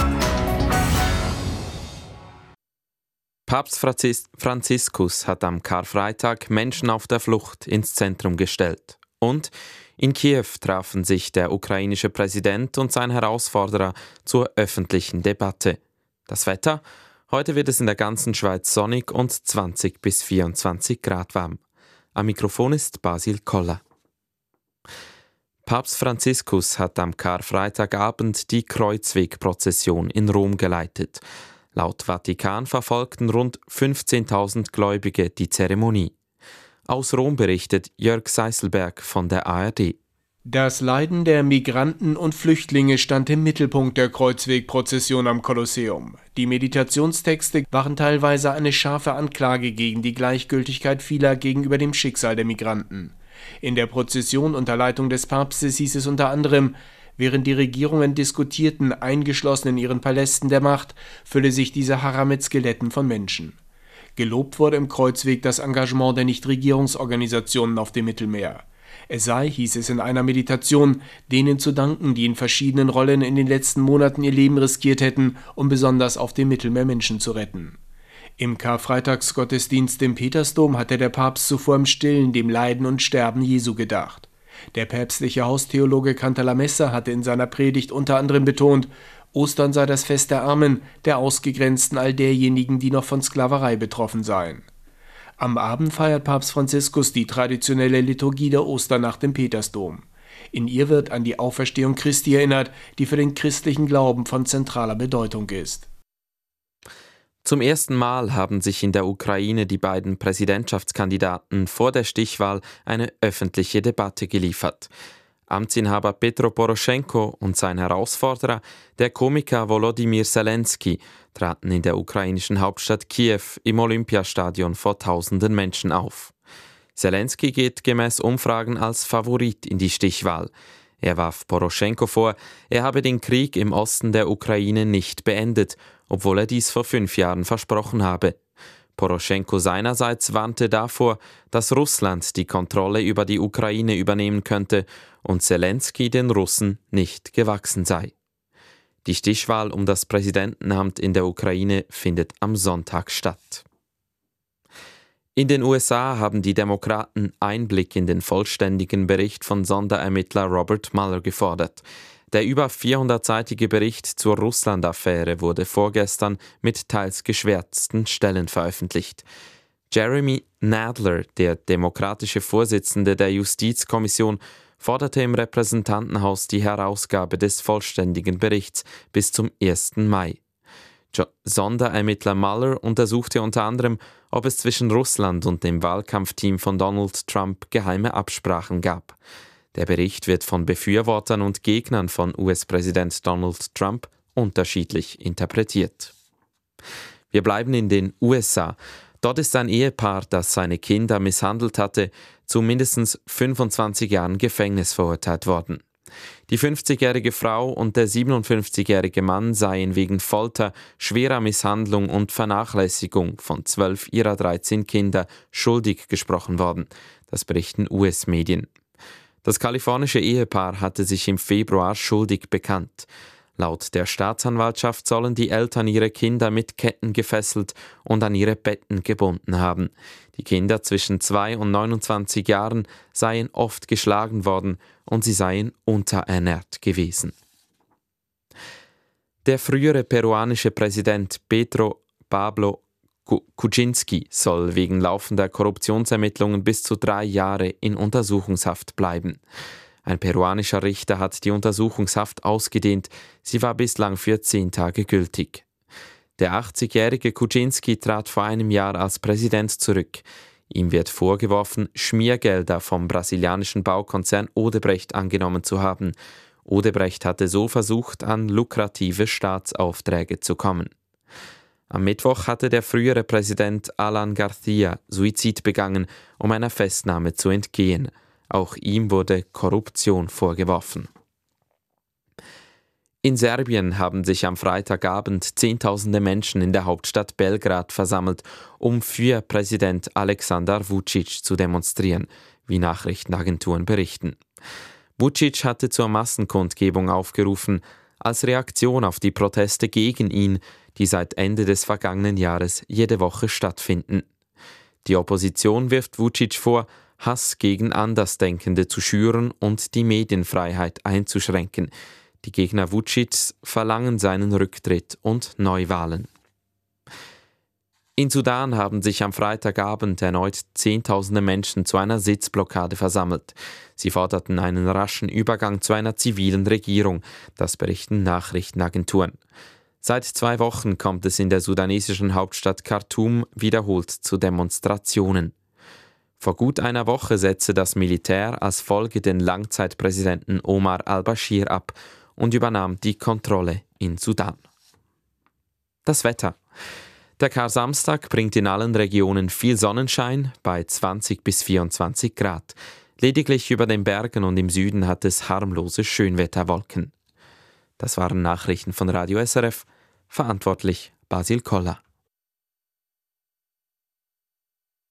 Papst Franziskus hat am Karfreitag Menschen auf der Flucht ins Zentrum gestellt. Und in Kiew trafen sich der ukrainische Präsident und sein Herausforderer zur öffentlichen Debatte. Das Wetter? Heute wird es in der ganzen Schweiz sonnig und 20 bis 24 Grad warm. Am Mikrofon ist Basil Koller. Papst Franziskus hat am Karfreitagabend die Kreuzwegprozession in Rom geleitet. Laut Vatikan verfolgten rund 15.000 Gläubige die Zeremonie. Aus Rom berichtet Jörg Seiselberg von der ARD. Das Leiden der Migranten und Flüchtlinge stand im Mittelpunkt der Kreuzwegprozession am Kolosseum. Die Meditationstexte waren teilweise eine scharfe Anklage gegen die Gleichgültigkeit vieler gegenüber dem Schicksal der Migranten. In der Prozession unter Leitung des Papstes hieß es unter anderem: Während die Regierungen diskutierten, eingeschlossen in ihren Palästen der Macht, fülle sich die Sahara mit Skeletten von Menschen. Gelobt wurde im Kreuzweg das Engagement der Nichtregierungsorganisationen auf dem Mittelmeer. Es sei, hieß es in einer Meditation, denen zu danken, die in verschiedenen Rollen in den letzten Monaten ihr Leben riskiert hätten, um besonders auf dem Mittelmeer Menschen zu retten. Im Karfreitagsgottesdienst im Petersdom hatte der Papst zuvor im Stillen dem Leiden und Sterben Jesu gedacht. Der päpstliche Haustheologe Cantalamessa hatte in seiner Predigt unter anderem betont, Ostern sei das Fest der Armen, der Ausgegrenzten, all derjenigen, die noch von Sklaverei betroffen seien. Am Abend feiert Papst Franziskus die traditionelle Liturgie der Osternacht im Petersdom. In ihr wird an die Auferstehung Christi erinnert, die für den christlichen Glauben von zentraler Bedeutung ist. Zum ersten Mal haben sich in der Ukraine die beiden Präsidentschaftskandidaten vor der Stichwahl eine öffentliche Debatte geliefert. Amtsinhaber Petro Poroschenko und sein Herausforderer, der Komiker Volodymyr Zelensky, traten in der ukrainischen Hauptstadt Kiew im Olympiastadion vor tausenden Menschen auf. Zelensky geht gemäß Umfragen als Favorit in die Stichwahl. Er warf Poroschenko vor, er habe den Krieg im Osten der Ukraine nicht beendet, obwohl er dies vor 5 Jahren versprochen habe. Poroschenko seinerseits warnte davor, dass Russland die Kontrolle über die Ukraine übernehmen könnte und Zelensky den Russen nicht gewachsen sei. Die Stichwahl um das Präsidentenamt in der Ukraine findet am Sonntag statt. In den USA haben die Demokraten Einblick in den vollständigen Bericht von Sonderermittler Robert Mueller gefordert. Der über 400-seitige Bericht zur Russland-Affäre wurde vorgestern mit teils geschwärzten Stellen veröffentlicht. Jeremy Nadler, der demokratische Vorsitzende der Justizkommission, forderte im Repräsentantenhaus die Herausgabe des vollständigen Berichts bis zum 1. Mai. Sonderermittler Mueller untersuchte unter anderem, ob es zwischen Russland und dem Wahlkampfteam von Donald Trump geheime Absprachen gab. Der Bericht wird von Befürwortern und Gegnern von US-Präsident Donald Trump unterschiedlich interpretiert. Wir bleiben in den USA. Dort ist ein Ehepaar, das seine Kinder misshandelt hatte, zu mindestens 25 Jahren Gefängnis verurteilt worden. Die 50-jährige Frau und der 57-jährige Mann seien wegen Folter, schwerer Misshandlung und Vernachlässigung von 12 ihrer 13 Kinder schuldig gesprochen worden. Das berichten US-Medien. Das kalifornische Ehepaar hatte sich im Februar schuldig bekannt. Laut der Staatsanwaltschaft sollen die Eltern ihre Kinder mit Ketten gefesselt und an ihre Betten gebunden haben. Die Kinder zwischen 2 und 29 Jahren seien oft geschlagen worden und sie seien unterernährt gewesen. Der frühere peruanische Präsident Pedro Pablo Kuczynski soll wegen laufender Korruptionsermittlungen bis zu 3 Jahre in Untersuchungshaft bleiben. Ein peruanischer Richter hat die Untersuchungshaft ausgedehnt. Sie war bislang für 10 Tage gültig. Der 80-jährige Kuczynski trat vor einem Jahr als Präsident zurück. Ihm wird vorgeworfen, Schmiergelder vom brasilianischen Baukonzern Odebrecht angenommen zu haben. Odebrecht hatte so versucht, an lukrative Staatsaufträge zu kommen. Am Mittwoch hatte der frühere Präsident Alan García Suizid begangen, um einer Festnahme zu entgehen. Auch ihm wurde Korruption vorgeworfen. In Serbien haben sich am Freitagabend Zehntausende Menschen in der Hauptstadt Belgrad versammelt, um für Präsident Aleksandar Vučić zu demonstrieren, wie Nachrichtenagenturen berichten. Vučić hatte zur Massenkundgebung aufgerufen. als Reaktion auf die Proteste gegen ihn, die seit Ende des vergangenen Jahres jede Woche stattfinden. Die Opposition wirft Vučić vor, Hass gegen Andersdenkende zu schüren und die Medienfreiheit einzuschränken. Die Gegner Vučićs verlangen seinen Rücktritt und Neuwahlen. In Sudan haben sich am Freitagabend erneut Zehntausende Menschen zu einer Sitzblockade versammelt. Sie forderten einen raschen Übergang zu einer zivilen Regierung, das berichten Nachrichtenagenturen. Seit 2 Wochen kommt es in der sudanesischen Hauptstadt Khartoum wiederholt zu Demonstrationen. Vor gut einer Woche setzte das Militär als Folge den Langzeitpräsidenten Omar al-Bashir ab und übernahm die Kontrolle in Sudan. Das Wetter. Der Kar-Samstag bringt in allen Regionen viel Sonnenschein bei 20 bis 24 Grad. Lediglich über den Bergen und im Süden hat es harmlose Schönwetterwolken. Das waren Nachrichten von Radio SRF. Verantwortlich Basil Koller.